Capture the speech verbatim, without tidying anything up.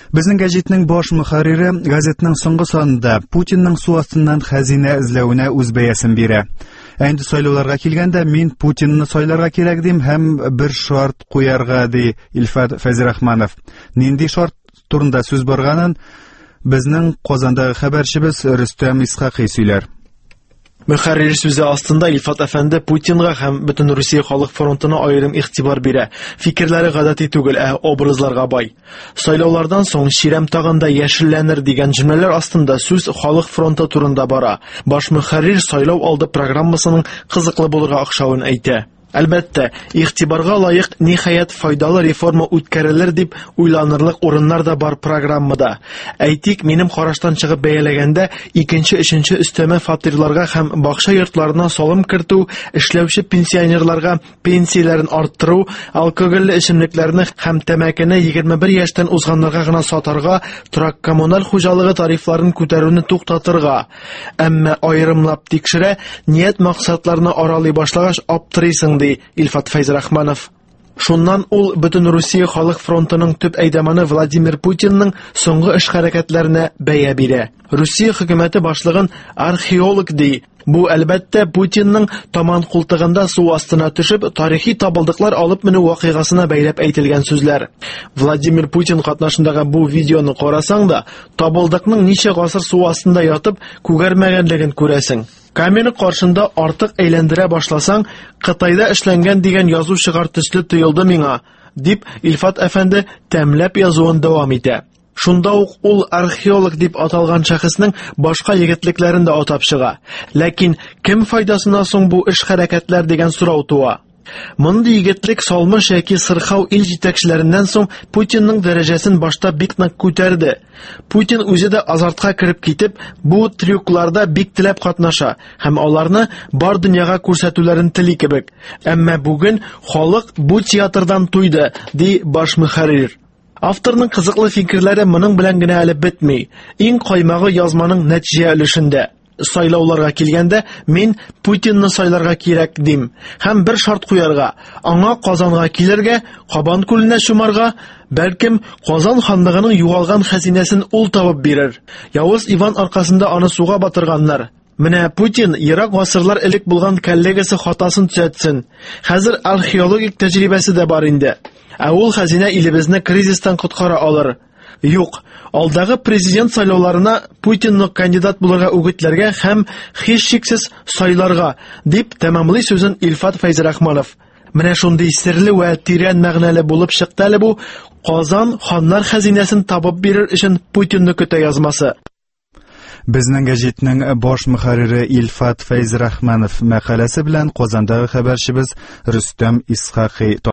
Безнең гәҗитнең баш мөхәррире газетаның соңгы санында Путинның су астыннан хәзинә эзләвенә үз бәясен бирә. Әнде сайлауларга килгәндә мин Путинны сайларга кирәк дим һәм бер шарт куярга ди Илфат Фәйзрахманов. Нинди шарт турында сүз барганын безнең Казандагы хәбәрчебез Рөстәм Исхакый сөйләр. Мөхәррир сүзе астында Илфат әфәнде Путинга һәм бөтен Русия халык фронтына аерым игътибар бирә. Фикерләре гадәти түгел, ә образларга бай. Сайлаулардан соң чирәм тагында яшелләнер дигән җөмләләр астында сүз халык фронты турында бара. Баш мөхәррир сайлау алды программасының кызыклы булырга охшавын әйтә. Әлбәттә, игътибарга лаек ниһаять файдалы реформа үткәрелер дип уйланырлык урыннар да бар программада. Әйтик, минем караштан чыгып бәяләгәндә икенче, өченче өстәмә фатирларга һәм бакча йортларына салым кертү, эшләүче пенсионерларга пенсияләрен арттыру, алкоголле эчемлекләрне һәм тәмәкене егерме бер яшьтән узганнарга гына сатарга, торак коммуналь хуҗалыгы тарифларын күтәрүне туктатырга. Әмма аерымлап тикшерә, ният максатларны аралый башлагач аптырыйсың ди Илфат Фәйзрахманов. Шуннан ул бөтен Русия халык фронтының төп әйдәманы Владимир Путинның соңгы эш хәрәкәтләренә бәя бирә. Русия хөкүмәте башлыгын археолог ди. Бу әлбәттә Путинның таман култыгында су астына төшеп тарихи табылдыклар алып менү вакыйгасына бәйләп әйтелгән сүзләр. Владимир Путин катнашындагы бу видеоны карасаң да, табылдыкның ничә гасыр су астында ятып күгәрмәгәнлеген күрәсең. Камера каршында артык әйләндерә башласаң, Кытайда эшләнгән дигән язу чыгар төсле тоелды миңа, дип Илфат әфәнде тәмләп язуын дәвам итә. Шунда ук ул археолог дип аталган шәхеснең башка егетлекләрен дә атап чыга. Ләкин кем файдасына соң бу эш хәрәкәтләр дигән сорау туа. Мондый егетлек салмыш яки сырхау ил җитәкчеләреннән соң Путинның дәрәҗәсен башта бик нык күтәрде. Путин үзе дә азартка кереп китеп, бу трюкларда бик теләп катнаша һәм аларны бар дөньяга күрсәтүләрен тели кебек. Әмма бүген халык бу театрдан туйды, ди баш мөхәррир. Авторның кызыклы фикерләре моның белән генә әле бетми. Иң каймагы язманың нәтиҗә өлешендә. Сайлауларга килгәндә мин Путинны сайларга кирәк дим һәм бер шарт куярга, аңа Казанга килергә, Кабан күленә чумарга, бәлкем Казан ханлыгының югалган хәзинәсен ул табып бирер. Явыз Иван аркасында аны суга батырганнар. Менә Путин ерак гасырлар элек булган коллегасы хатасын төзәтсен. Хәзер археологик тәҗрибәсе дә бар инде. Ә ул хәзинә илебезне кризистан коткара алыр. Юк, алдагы президент сайлауларына Путинны кандидат булырга үгетләргә һәм һичшиксез сайларга, дип тәмамлый сүзен Илфат Фәйзрахманов. Менә шундый серле вә тирән мәгънәле булып чыкты әле бу Казан ханнар хәзинәсен табып бирер өчен Путинны көтә язмасы. Безнең гәҗитнең баш мөхәррире Илфат Фәйзрахманов мәкаләсе белән Казандагы хәбәрчебез Рөстәм Исхакый